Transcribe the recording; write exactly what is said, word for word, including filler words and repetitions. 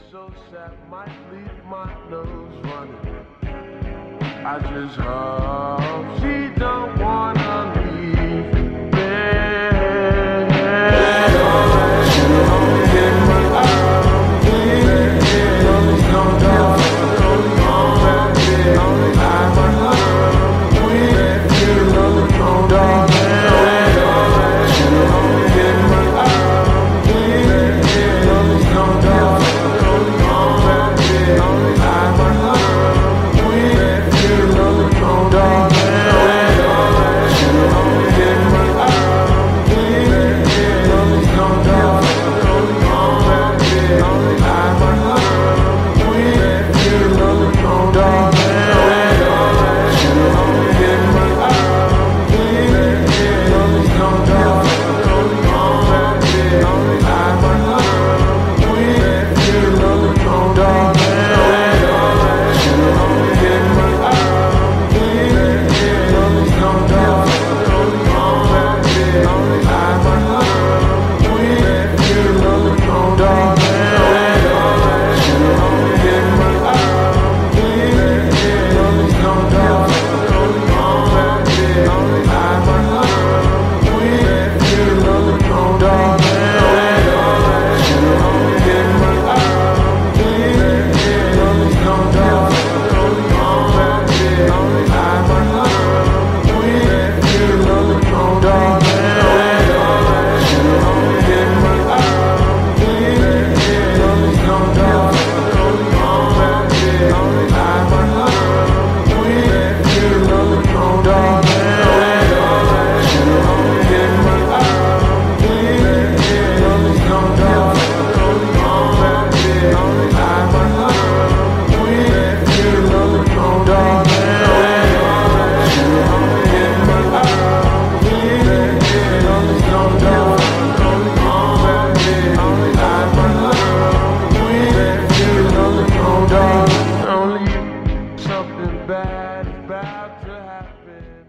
so sad, might leave my nose running. I just hope she don't wanna leave there. She don't get my arm, baby. Don't go, don't go, baby. I'm alone with you, darling. She don't get my arm, baby. Don't go, don't go, baby. I'm alone with you, darling. She don't get my arm, baby. Don't go, don't go, baby. I'm alone with you, darling. She don't get my arm, baby. Don't go, don't go, baby. I'm alone with you, darling. She don't get my arm, baby. Don't go, don't go, baby. I'm alone with you, darling. She don't get my arm, baby. Don't go, don't go, baby. I'm alone with you, darling. She don't get my arm, baby. Don't go, don't go, baby. I'm alone with you, darling. She don't get my arm, baby. Don't go, don't go, baby. I'm alone with you, darling. She don't get my arm, baby. Don't go, don't go, baby. I'm alone with you, darling. She don't get my arm, baby. Don't go, don't go, baby. I'm alone with you, darling. Only you, something bad is about to happen.